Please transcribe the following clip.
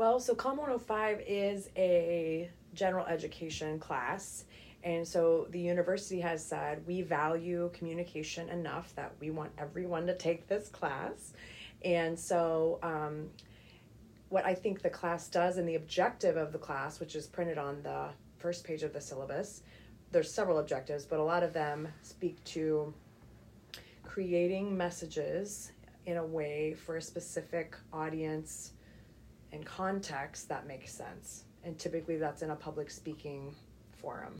Well, so COM 105 is a general education class. And so the university has said we value communication enough that we want everyone to take this class. And so what I think the class does, and the objective of the class, which is printed on the first page of the syllabus, there's several objectives, but a lot of them speak to creating messages in a way for a specific audience and context that makes sense. And typically that's in a public speaking forum.